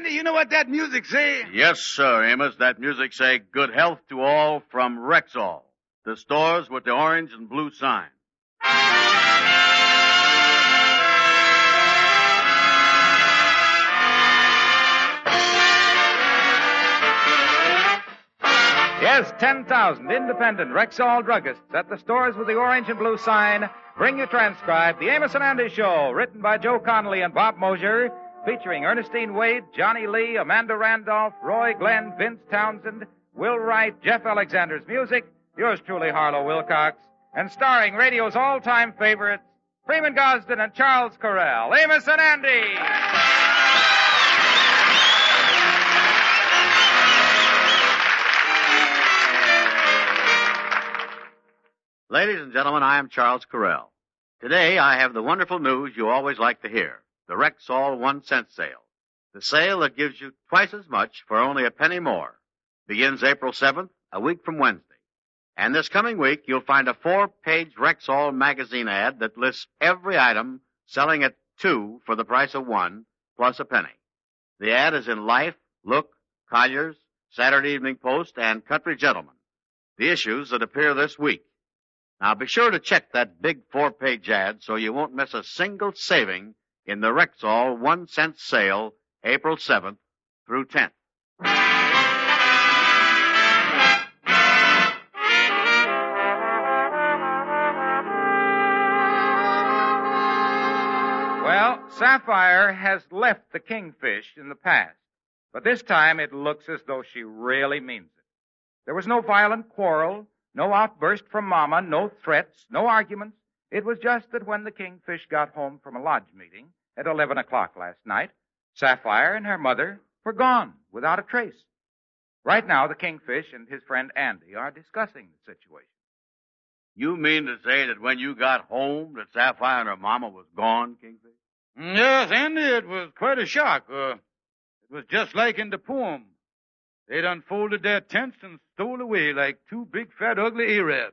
Andy, you know what that music say? Yes, sir, Amos. That music say good health to all from Rexall, the stores with the orange and blue sign. Yes, 10,000 independent Rexall druggists at the stores with the orange and blue sign bring you transcribed The Amos and Andy Show, written by Joe Connolly and Bob Mosier, featuring Ernestine Wade, Johnny Lee, Amanda Randolph, Roy Glenn, Vince Townsend, Will Wright, Jeff Alexander's music, yours truly, Harlow Wilcox, and starring radio's all-time favorites, Freeman Gosden and Charles Correll. Amos and Andy! Ladies and gentlemen, I am Charles Correll. Today I have the wonderful news you always like to hear, the Rexall 1-cent sale. The sale that gives you twice as much for only a penny more. Begins April 7th, a week from Wednesday. And this coming week, you'll find a 4-page Rexall magazine ad that lists every item selling at 2 for the price of 1, plus a penny. The ad is in Life, Look, Collier's, Saturday Evening Post, and Country Gentleman, the issues that appear this week. Now be sure to check that big 4-page ad so you won't miss a single saving in the Rexall 1-cent sale, April 7th through 10th. Well, Sapphire has left the Kingfish in the past, but this time it looks as though she really means it. There was no violent quarrel, no outburst from Mama, no threats, no arguments. It was just that when the Kingfish got home from a lodge meeting at 11 o'clock last night, Sapphire and her mother were gone without a trace. Right now, the Kingfish and his friend Andy are discussing the situation. You mean to say that when you got home that Sapphire and her mama was gone, Kingfish? Yes, Andy, it was quite a shock. It was just like in the poem. They'd unfolded their tents and stole away like 2 big, fat, ugly Arabs.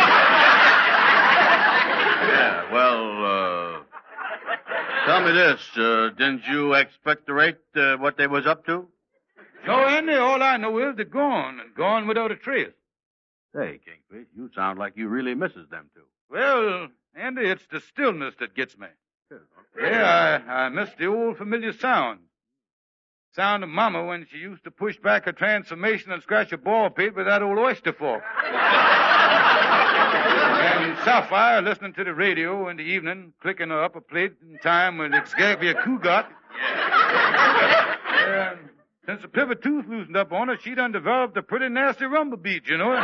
Yeah, well, tell me this. Didn't you expectorate what they was up to? No, Andy, all I know is they're gone, and gone without a trace. Say, Kingfish, you sound like you really misses them two. Well, Andy, it's the stillness that gets me. Yeah, I miss the old familiar sound. Sound of Mama when she used to push back her transformation and scratch a ball pit with that old oyster fork. And Sapphire listening to the radio in the evening, clicking her up a plate in time with Xavier Cugat. And since the pivot tooth loosened up on her, she done developed a pretty nasty rumble beat, you know.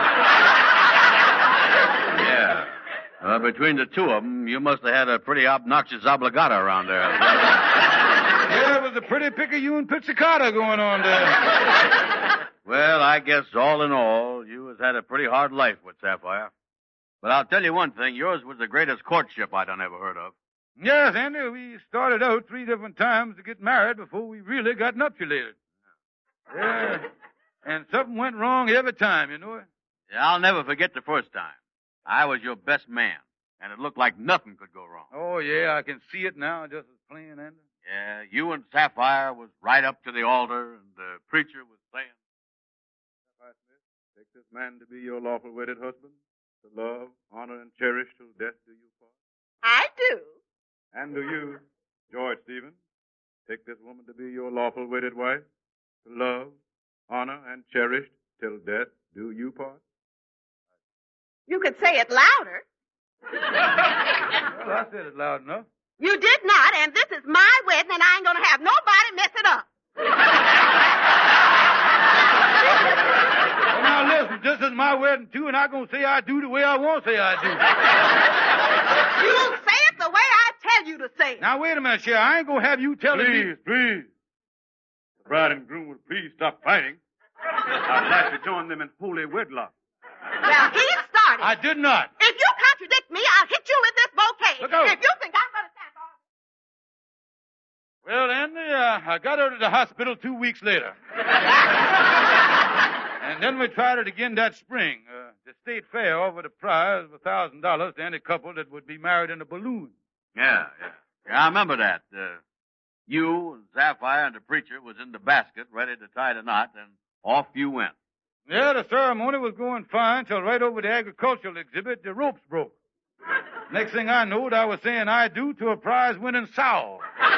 Yeah. Between the two of them, you must have had a pretty obnoxious obligata around there. Yeah, it was a pretty picayune pizzicata going on there. Well, I guess all in all, you has had a pretty hard life with Sapphire. But I'll tell you one thing, yours was the greatest courtship I done ever heard of. Yes, Andy, we started out 3 different times to get married before we really got nuptialated. Yeah, and something went wrong every time, you know. Yeah, I'll never forget the first time. I was your best man, and it looked like nothing could go wrong. Oh, yeah, I can see it now just as plain, Andy. Yeah, you and Sapphire was right up to the altar, and the preacher was saying, Sapphire Smith, take this man to be your lawful wedded husband, to love, honor, and cherish till death do you part. I do. And do you, George Stevens, take this woman to be your lawful wedded wife, to love, honor, and cherish till death do you part. You could say it louder. Well, I said it loud enough. You did not, and this is my wedding, and I ain't gonna have nobody mess it up. Well, now listen, this is my wedding too, and I'm gonna say I do the way I want to say I do. You'll say it the way I tell you to say it. Now wait a minute, Cher. I ain't gonna have you telling me. Please. The bride and groom will please stop fighting. I'd like to join them in holy wedlock. Well, he started. I did not. If you contradict me, I'll hit you with this bouquet. Look out. If you think I'm gonna stand on... Well, Andy, I got her to the hospital 2 weeks later. And then we tried it again that spring. The state fair offered a prize of $1,000 to any couple that would be married in a balloon. yeah, I remember that. You and Sapphire and the preacher was in the basket ready to tie the knot, and off you went. Yeah, the ceremony was going fine till right over the agricultural exhibit, the ropes broke. Next thing I knowed, I was saying I do to a prize-winning sow.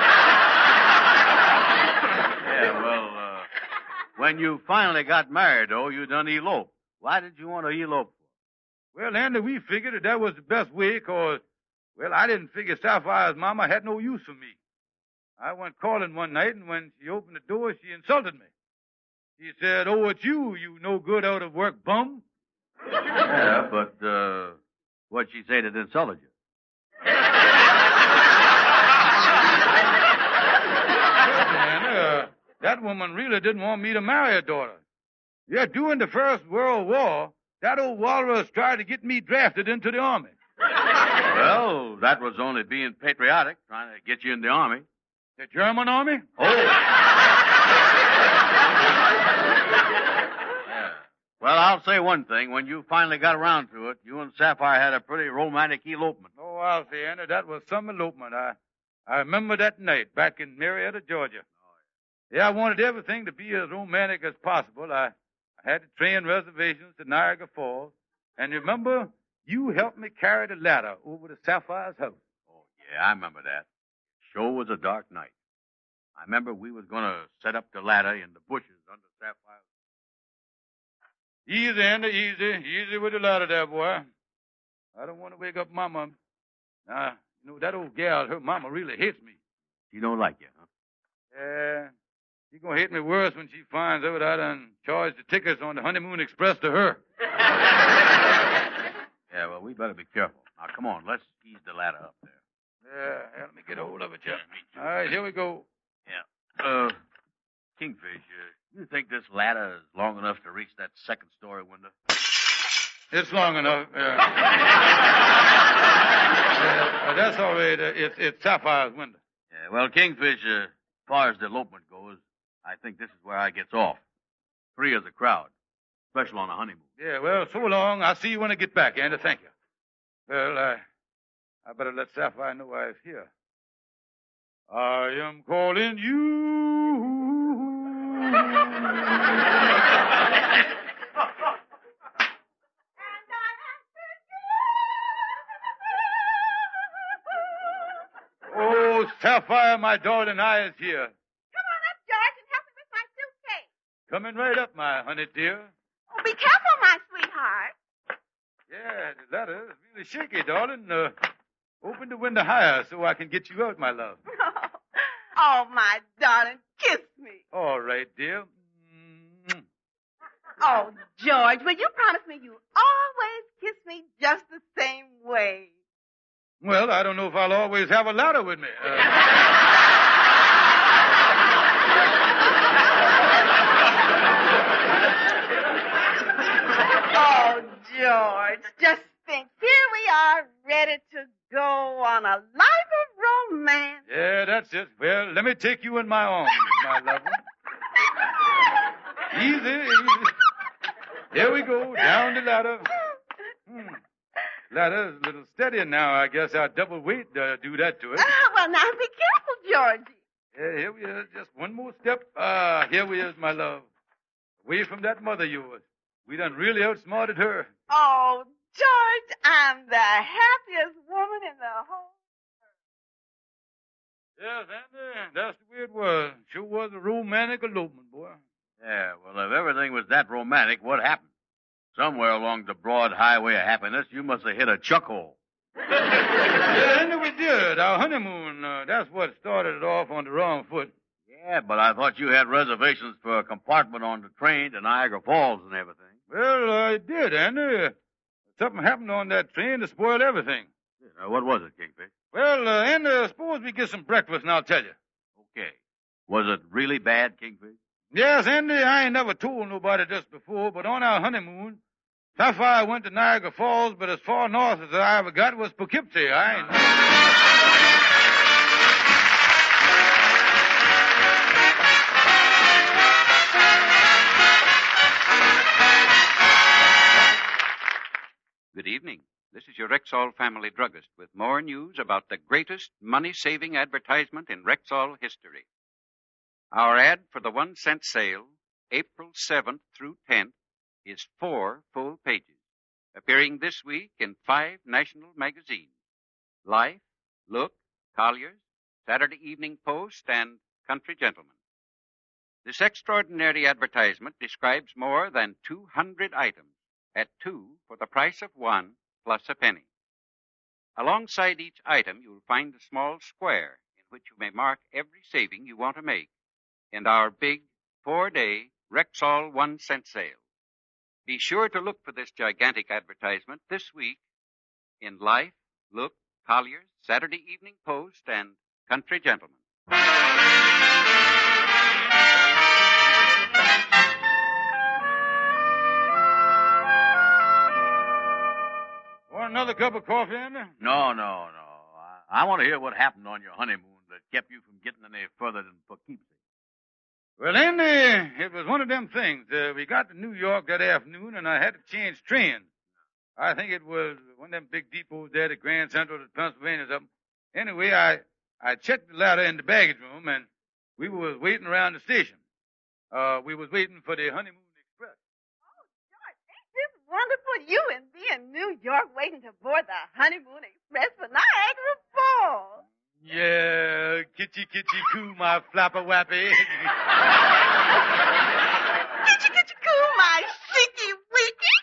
Yeah, well, when you finally got married, though, you done eloped. Why did you want to elope? Well, Andy, we figured that was the best way, 'cause, well, I didn't figure Sapphire's mama had no use for me. I went calling one night, and when she opened the door, she insulted me. She said, "Oh, it's you no good out of work bum." Yeah, but, what'd she say that insulted you? And, that woman really didn't want me to marry her daughter. Yeah, during the First World War, that old walrus tried to get me drafted into the army. Well, that was only being patriotic, trying to get you in the army. The German army? Oh. Yeah. Well, I'll say one thing. When you finally got around to it, you and Sapphire had a pretty romantic elopement. Oh, I'll say, Andy, that was some elopement. I remember that night back in Marietta, Georgia. Yeah, I wanted everything to be as romantic as possible. I had the train reservations to Niagara Falls. And remember, you helped me carry the ladder over to Sapphire's house. Oh, yeah, I remember that. Sure was a dark night. I remember we was going to set up the ladder in the bushes under Sapphire's. Easy, Andy, easy. Easy with the ladder there, boy. I don't want to wake up Mama. Now, you know, that old gal, her mama really hates me. She don't like you, huh? Yeah. She's going to hate me worse when she finds out I done charged the tickets on the Honeymoon Express to her. Yeah, well, we better be careful. Now, come on, let's ease the ladder up there. Yeah, let me get hold of it, Jeff. All right, here we go. Yeah. Kingfish, you think this ladder is long enough to reach that second-story window? It's long enough. That's all right. It's Sapphire's window. Yeah, well, Kingfish, as far as the elopement goes, I think this is where I gets off. Free as a crowd, especially on a honeymoon. Yeah, well, so long. I'll see you when I get back, Andy. Thank you. Well, I better let Sapphire know I'm here. I am calling you. Oh, Sapphire, my darling, I is here. Come on up, George, and help me with my suitcase. Coming right up, my honey dear. Oh, be careful, my sweetheart. Yeah, the ladder is really shaky, darling. Open the window higher so I can get you out, my love. Oh, my darling, kiss me. All right, dear. Oh, George, will you promise me you always kiss me just the same way? Well, I don't know if I'll always have a ladder with me. Oh, George, just think. Here we are, ready to go on a life of romance. Yeah, that's it. Well, let me take you in my arms, my love. Easy, easy. Here we go, down the ladder. Ladder's a little steadier now. I guess our double weight do that to it. Well, now be careful, Georgie. Yeah, here we are. Just one more step. Here we is, my love. Away from that mother of yours. We done really outsmarted her. Oh, George, I'm the happiest woman in the whole Yes, Andy, that's the way it was. Sure was a romantic elopement, boy. Yeah, well, if everything was that romantic, what happened? Somewhere along the broad highway of happiness, you must have hit a chuck hole. Yeah, Andy, we did. Our honeymoon, that's what started it off on the wrong foot. Yeah, but I thought you had reservations for a compartment on the train to Niagara Falls and everything. Well, I did, Andy. Something happened on that train to spoil everything. Yeah, what was it, Kingfish? Well, Andy, suppose we get some breakfast and I'll tell you. Okay. Was it really bad, Kingfish? Yes, Andy, I ain't never told nobody this before, but on our honeymoon, Sapphire went to Niagara Falls, but as far north as I ever got was Poughkeepsie. I ain't... Good evening. This is your Rexall family druggist with more news about the greatest money-saving advertisement in Rexall history. Our ad for the 1-cent sale, April 7th through 10th, is 4 full pages, appearing this week in 5 national magazines: Life, Look, Collier's, Saturday Evening Post, and Country Gentleman. This extraordinary advertisement describes more than 200 items at 2 for the price of 1 plus a penny. Alongside each item, you'll find a small square in which you may mark every saving you want to make in our big 4-day Rexall 1-cent sale. Be sure to look for this gigantic advertisement this week in Life, Look, Collier's, Saturday Evening Post, and Country Gentleman. Want another cup of coffee, Andy? No. I want to hear what happened on your honeymoon that kept you from getting any further than Poughkeepsie. Well, Andy, it was one of them things. We got to New York that afternoon, and I had to change trains. I think it was one of them big depots there at Grand Central at Pennsylvania or something. Anyway, I checked the ladder in the baggage room, and we was waiting around the station. We was waiting for the Honeymoon Express. Oh, George, ain't this wonderful? You and me in New York waiting to board the Honeymoon Express for Niagara Falls. Yeah, kitchy coo, my flapper wappy. Kitchy coo, my shicky wicky.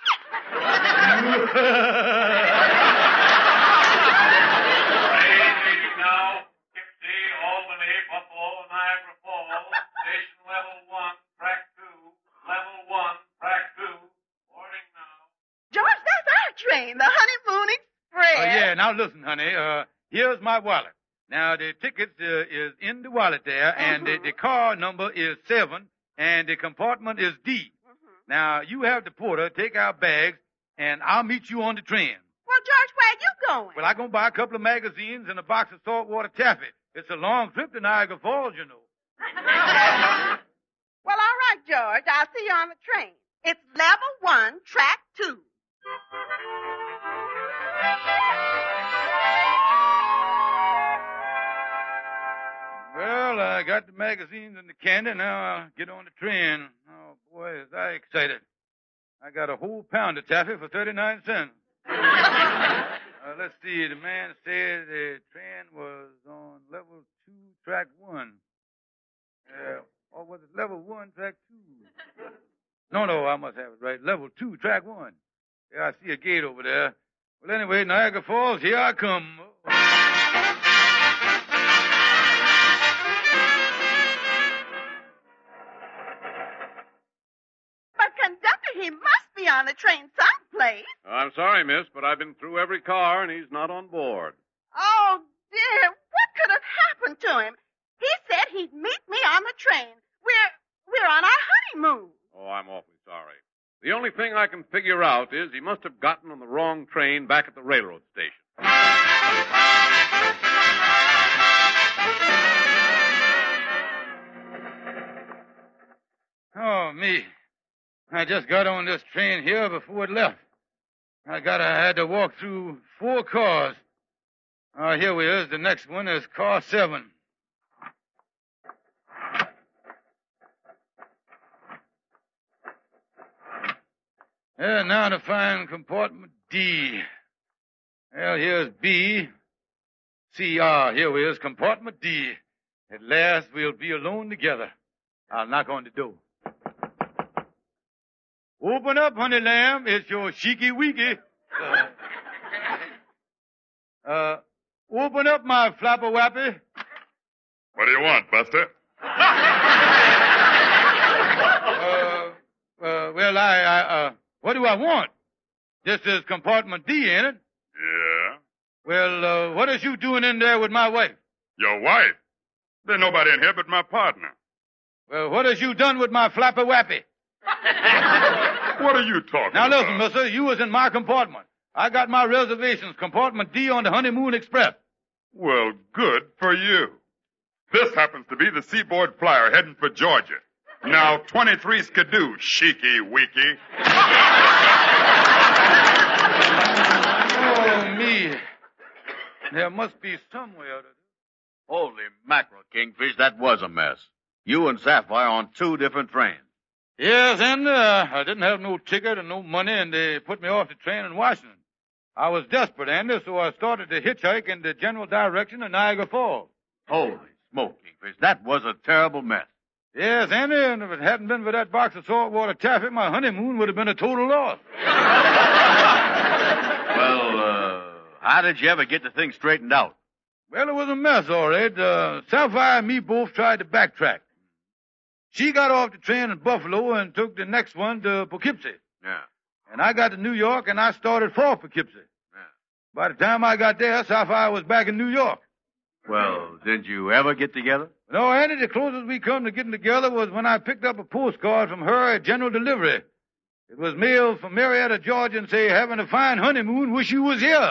Now, Poughkeepsie, Albany, Buffalo, Niagara Falls, station level 1, track 2, level 1, track 2, boarding now. George, that's our train, the Honeymoon Express. Yeah, now listen, honey. Here's my wallet. Now, the ticket is in the wallet there, and the car number is 7, and the compartment is D. Now, you have the porter take our bags, and I'll meet you on the train. Well, George, where you going? Well, I'm going to buy a couple of magazines and a box of saltwater taffy. It's a long trip to Niagara Falls, you know. Well, all right, George. I'll see you on the train. It's level 1, track 2. Well, I got the magazines and the candy. Now I'll get on the train. Oh, boy, is I excited. I got a whole pound of taffy for 39 cents. Let's see. The man said the train was on level 2, track 1. Or was it level 1, track 2? No, I must have it right. Level 2, track 1. Yeah, I see a gate over there. Well, anyway, Niagara Falls, here I come. He must be on the train someplace. I'm sorry, miss, but I've been through every car, and he's not on board. Oh, dear. What could have happened to him? He said he'd meet me on the train. We're on our honeymoon. Oh, I'm awfully sorry. The only thing I can figure out is he must have gotten on the wrong train back at the railroad station. Oh, me. I just got on this train here before it left. I had to walk through 4 cars. Here we is. The next one is car 7. Yeah, now to find compartment D. Well, here's B. C, here we is, compartment D. At last, we'll be alone together. I'll knock on the door. Open up, honey lamb. It's your cheeky weeky. Open up, my flapper wappy. What do you want, Buster? Well, what do I want? This is compartment D, ain't it? Yeah. Well, what is you doing in there with my wife? Your wife? There's nobody in here but my partner. Well, what has you done with my flapper wappy? What are you talking now, about? listen, mister, you was in my compartment. I got my reservations, compartment D on the Honeymoon Express. Well, good for you. This happens to be the Seaboard Flyer heading for Georgia. Now, 23 skidoo, cheeky weeky. Oh, There must be some way out of this. Holy mackerel, Kingfish, that was a mess. You and Sapphire on two different trains. Yes, and I didn't have no ticket and no money, and they put me off the train in Washington. I was desperate, Andy, so I started to hitchhike in the general direction of Niagara Falls. Holy smoke, Kingfish, that was a terrible mess. Yes, Andy, and if it hadn't been for that box of saltwater taffy, my honeymoon would have been a total loss. Well, how did you ever get the thing straightened out? Well, it was a mess, all right. Sapphire and me both tried to backtrack. She got off the train in Buffalo and took the next one to Poughkeepsie. Yeah. And I got to New York, and I started for Poughkeepsie. Yeah. By the time I got there, Sapphire was back in New York. Well, did you ever get together? No, Andy, the closest we come to getting together was when I picked up a postcard from her at General Delivery. It was mailed from Marietta, Georgia, and say, having a fine honeymoon, wish you was here.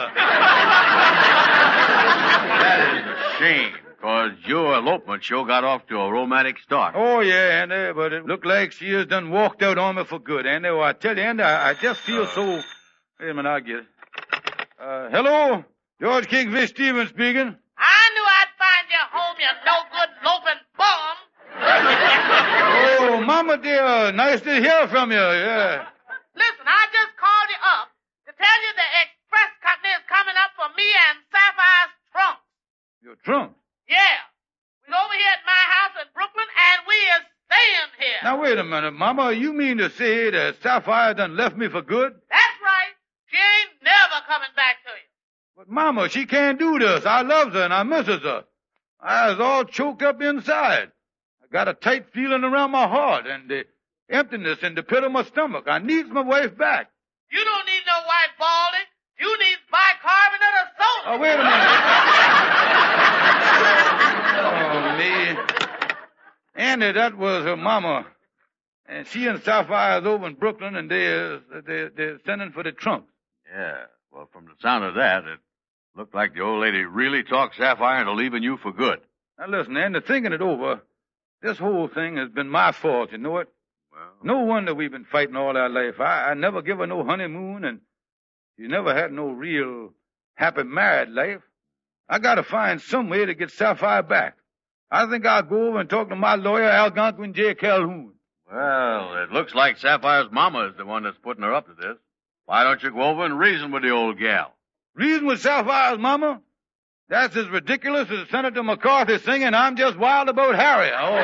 That is a shame, because your elopement sure got off to a romantic start. Oh, yeah, Andy, but it looked like she has done walked out on me for good, Andy. Well, I tell you, Andy, I just feel so... Wait a minute, I'll get it. Hello? George Kingfish Stevens speaking. I knew I'd find you home, you no-good loafing bum. Oh, Mama dear, nice to hear from you, yeah. Listen, I just called you up to tell you the express company is coming up for me and Sapphire's trunk. Your trunk? Yeah. We're over here at my house in Brooklyn, and we is staying here. Now, wait a minute, Mama. You mean to say that Sapphire done left me for good? That's right. She ain't never coming back to you. But, Mama, she can't do this. I loves her and I misses her. I was all choked up inside. I got a tight feeling around my heart and the emptiness in the pit of my stomach. I needs my wife back. You don't need no white baldy. You need bicarbonate of soda. Oh, wait a minute. Oh, me. Andy, that was her mama. And she and Sapphire is over in Brooklyn, and they're sending for the trunk. Yeah, well, from the sound of that, it looked like the old lady really talked Sapphire into leaving you for good. Now, listen, Andy, thinking it over, this whole thing has been my fault, you know it? Well, No wonder we've been fighting all our life. I never give her no honeymoon, and she never had no real happy married life. I gotta find some way to get Sapphire back. I think I'll go over and talk to my lawyer, Algonquin J. Calhoun. well, it looks like Sapphire's mama is the one that's putting her up to this. Why don't you go over and reason with the old gal? Reason with Sapphire's mama? That's as ridiculous as Senator McCarthy singing, I'm just wild about Harry. Oh.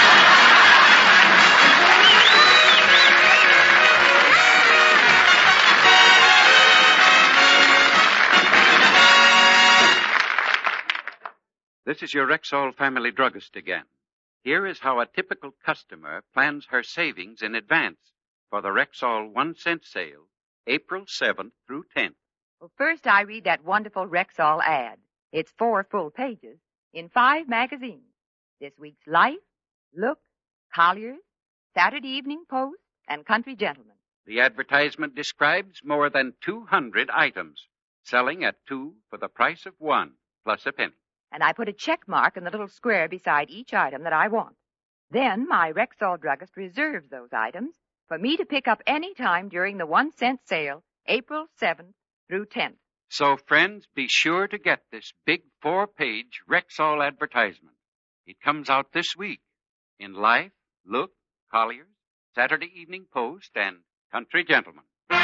This is your Rexall family druggist again. Here is how a typical customer plans her savings in advance for the Rexall 1-cent sale, April 7th through 10th. Well, first I read that wonderful Rexall ad. It's 4 full pages in 5 magazines. This week's Life, Look, Collier's, Saturday Evening Post, and Country Gentleman. The advertisement describes more than 200 items, selling at 2 for the price of 1 plus a penny. And I put a check mark in the little square beside each item that I want. Then my Rexall druggist reserves those items for me to pick up any time during the 1-cent sale, April 7th through 10th. So, friends, be sure to get this big 4-page Rexall advertisement. It comes out this week in Life, Look, Collier's, Saturday Evening Post, and Country Gentleman.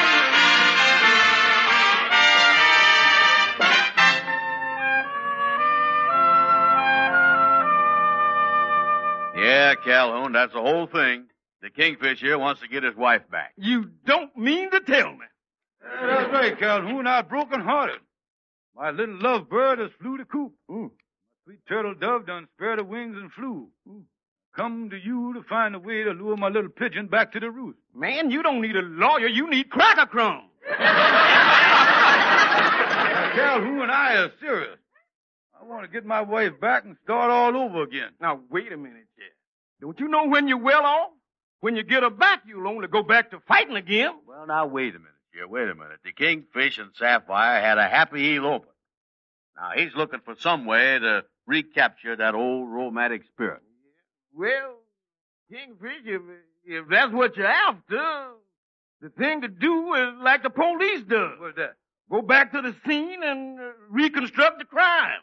Yeah, Calhoun, that's the whole thing. The Kingfish here wants to get his wife back. You don't mean to tell me. That's right, Calhoun. I'm broken-hearted. My little lovebird has flew the coop. My sweet turtle dove done spread her wings and flew. Come to you to find a way to lure my little pigeon back to the roost. Man, you don't need a lawyer. You need cracker crumbs. Now, Calhoun, I are serious. I want to get my wife back and start all over again. Now, wait a minute, Jeff. Don't you know when you're well off? When you get her back, you'll only go back to fighting again. Well, now, wait a minute, Jeff. Wait a minute. The Kingfish and Sapphire had a happy elopement. Now, he's looking for some way to recapture that old romantic spirit. Well, Kingfish, if that's what you're after, the thing to do is like the police does. What's that? Go back to the scene and reconstruct the crime.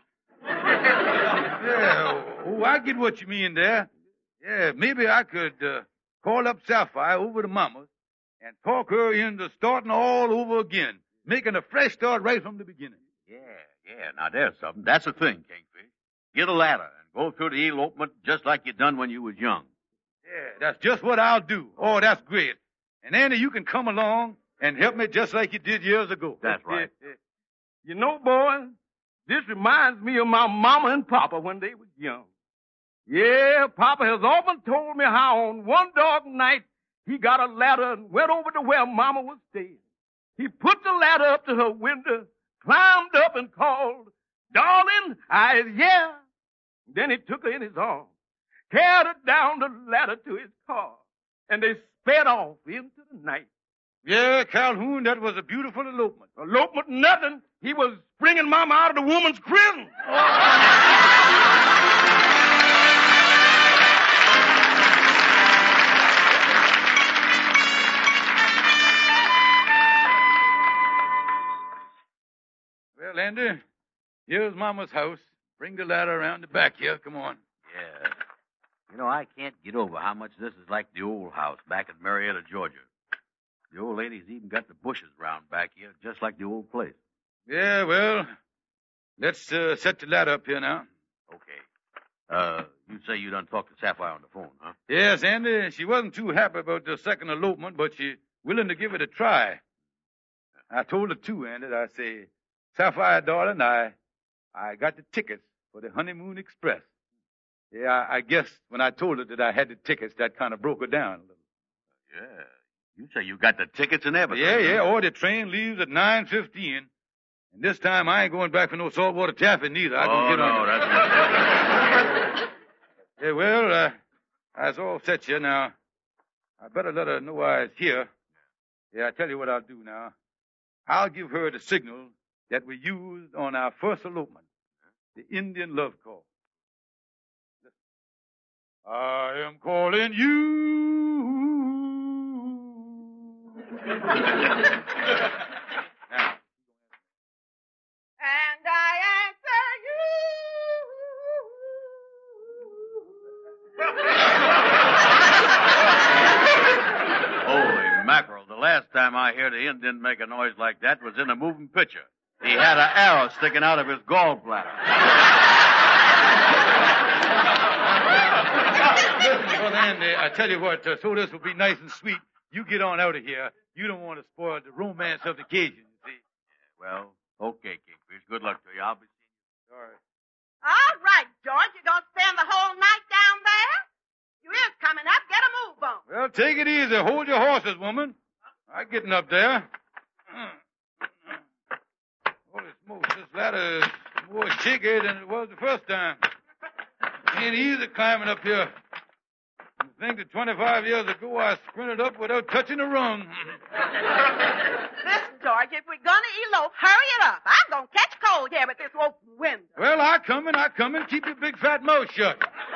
Yeah, I get what you mean there. Yeah, maybe I could call up Sapphire over to Mama's and talk her into starting all over again, making a fresh start right from the beginning. Yeah. Now, there's something. That's the thing, Kingfish. Get a ladder and go through the elopement just like you done when you was young. Yeah, that's just what I'll do. Oh, that's great. And Andy, you can come along and help me just like you did years ago. That's right. You know, boy, this reminds me of my mama and papa when they was young. Yeah, Papa has often told me how on one dark night he got a ladder and went over to where Mama was staying. He put the ladder up to her window, climbed up and called, "Darling, I is here." Then he took her in his arms, carried her down the ladder to his car, and they sped off into the night. Yeah, Calhoun, that was a beautiful elopement. Elopement nothing. He was bringing Mama out of the woman's prison. Well, Andy, here's Mama's house. Bring the ladder around the back here. Come on. Yeah. You know, I can't get over how much this is like the old house back in Marietta, Georgia. The old lady's even got the bushes round back here, just like the old place. Yeah, well, let's set the ladder up here now. Okay. You say you done talked to Sapphire on the phone, huh? Yes, Andy. She wasn't too happy about the second elopement, but she's willing to give it a try. I told her too, Andy. I say, Sapphire, darling, I got the tickets for the Honeymoon Express. Yeah, I guess when I told her that I had the tickets, that kind of broke her down a little. Yeah. You say you got the tickets and everything. Yeah. Oh, the train leaves at 9:15. And this time I ain't going back for no saltwater taffy neither. I can get on. That's not... Yeah, well, I was all set here now. I better let her know I was here. Yeah, I tell you what I'll do now. I'll give her the signal that we used on our first elopement, the Indian love call. I am calling you. Now. And I answer you. Holy mackerel. The last time I heard the Indian make a noise like that was in a moving picture. He had an arrow sticking out of his gallbladder. Listen, Brother Andy, I tell you what, so this will be nice and sweet. You get on out of here. You don't want to spoil the romance of the occasion, you see. Well, okay, Kingfish. Good luck to you. I'll be seeing you. All right. All right, George, you gonna spend the whole night down there? You is coming up. Get a move on. Well, take it easy. Hold your horses, woman. I'm getting up there. Holy smokes, this ladder is more shaky than it was the first time. Ain't easy climbing up here. I think that 25 years ago I sprinted up without touching a rung. Listen, George, if we're gonna elope, hurry it up. I'm gonna catch cold here with this open window. Well, I come in. Keep your big fat mouth shut.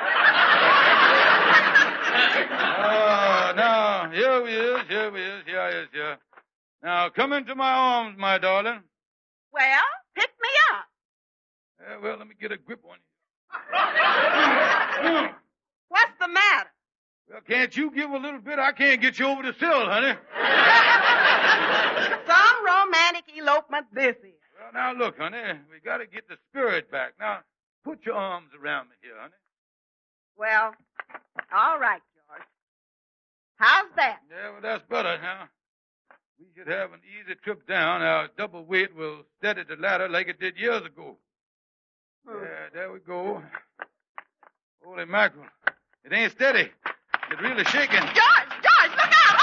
Now, here we is. Now, come into my arms, my darling. Well, pick me up. Well, let me get a grip on you. What's the matter? Well, can't you give a little bit? I can't get you over the sill, honey. Some romantic elopement this is. Well, now, look, honey, we got to get the spirit back. Now, put your arms around me here, honey. Well, all right, George. How's that? Yeah, well, that's better now. We should have an easy trip down. Our double weight will steady the ladder like it did years ago. Yeah, there we go. Holy mackerel. It ain't steady. It's really shaking. George, look out!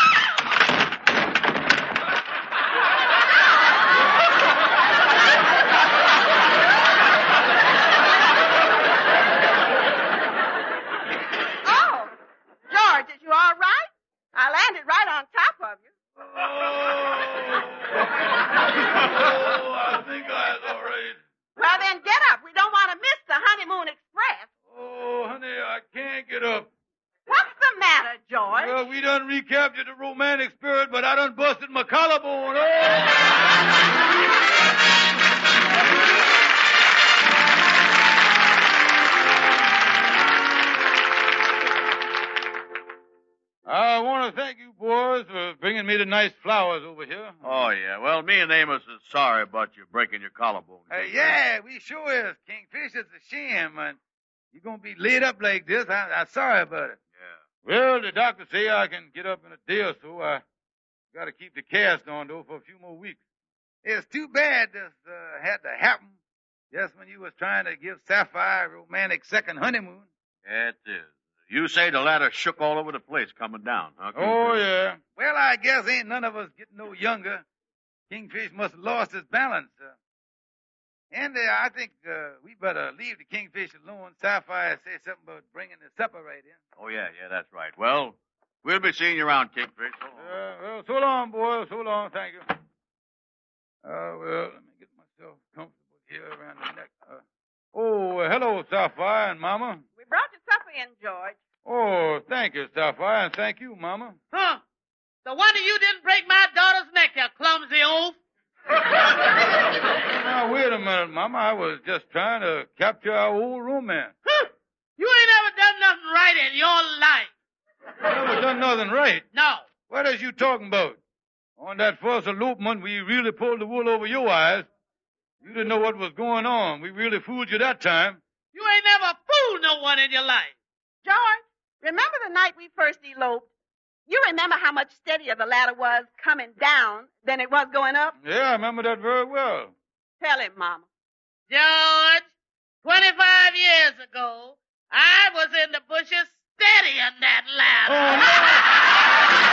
Oh, George, is you all right? I landed right on top of you. I think I was all right. Well, then get up. We don't want to miss the Honeymoon Express. Oh, honey, I can't get up. What's the matter, George? Well, we done recaptured the romantic spirit, but I done busted my collarbone. Oh! bringing me the nice flowers over here. Oh, yeah. Well, me and Amos is sorry about you breaking your collarbone. Yeah, we sure is, Kingfish. It's a shame, and you're going to be laid up like this. I'm sorry about it. Yeah. Well, the doctor say I can get up in a day or so. I got to keep the cast on, though, for a few more weeks. It's too bad this had to happen just when you was trying to give Sapphire a romantic second honeymoon. Yeah, it is. You say the ladder shook all over the place coming down, huh? Oh, yeah. Well, I guess ain't none of us getting no younger. Kingfish must have lost his balance. And I think we better leave the Kingfish alone. Sapphire say something about bringing the supper right in. Oh, yeah, that's right. Well, we'll be seeing you around, Kingfish. Well, so long, boy. So long. Thank you. Well, let me get myself comfortable here around the neck. Hello, Sapphire and Mama. We brought your supper in, George. Oh, thank you, Sapphire, and thank you, Mama. Huh. The wonder you didn't break my daughter's neck, you clumsy oaf. Now, wait a minute, Mama. I was just trying to capture our old romance. Huh. You ain't ever done nothing right in your life. I never done nothing right. No. What is you talking about? On that first elopement, we really pulled the wool over your eyes. You didn't know what was going on. We really fooled you that time. You ain't never fooled no one in your life. George, remember the night we first eloped? You remember how much steadier the ladder was coming down than it was going up? Yeah, I remember that very well. Tell him, Mama. George, 25 years ago, I was in the bushes steadying that ladder.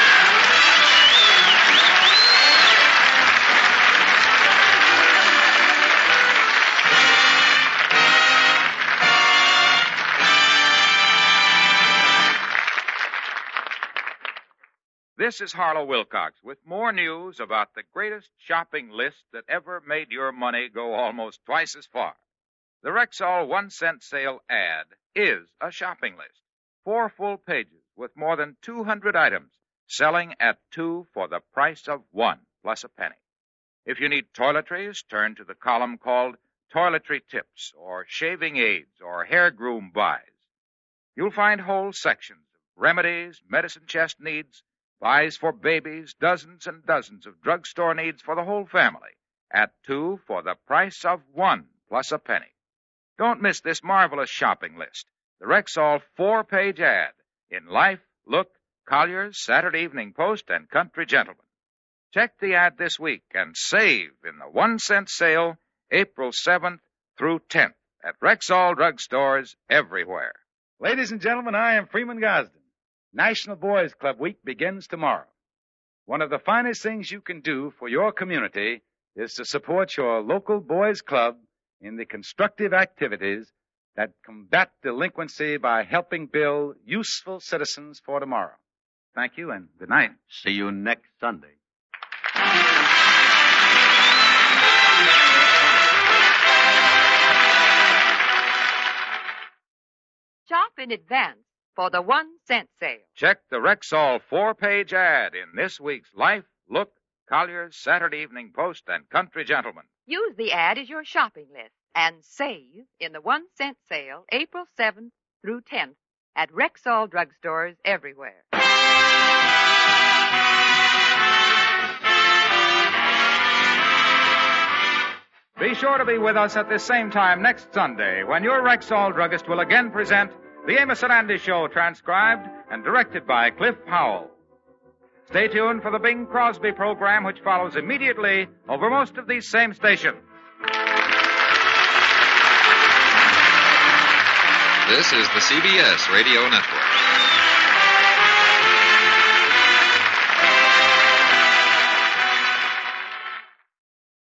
This is Harlow Wilcox with more news about the greatest shopping list that ever made your money go almost twice as far. The Rexall 1-cent sale ad is a shopping list. 4 full pages with more than 200 items selling at 2 for the price of 1 plus a penny. If you need toiletries, turn to the column called Toiletry Tips or Shaving Aids or Hair Groom Buys. You'll find whole sections of remedies, medicine chest needs, buys for babies, dozens and dozens of drugstore needs for the whole family at 2 for the price of 1 plus a penny. Don't miss this marvelous shopping list. The Rexall 4-page ad in Life, Look, Collier's, Saturday Evening Post, and Country Gentleman. Check the ad this week and save in the 1-cent sale April 7th through 10th at Rexall drugstores everywhere. Ladies and gentlemen, I am Freeman Gosden. National Boys Club Week begins tomorrow. One of the finest things you can do for your community is to support your local boys club in the constructive activities that combat delinquency by helping build useful citizens for tomorrow. Thank you and good night. See you next Sunday. Shop in advance for the 1-cent sale. Check the Rexall 4-page ad in this week's Life, Look, Collier's, Saturday Evening Post, and Country Gentleman. Use the ad as your shopping list and save in the 1-cent sale April 7th through 10th at Rexall drugstores everywhere. Be sure to be with us at this same time next Sunday when your Rexall druggist will again present The Amos and Andy Show, transcribed and directed by Cliff Howell. Stay tuned for the Bing Crosby program, which follows immediately over most of these same stations. This is the CBS Radio Network.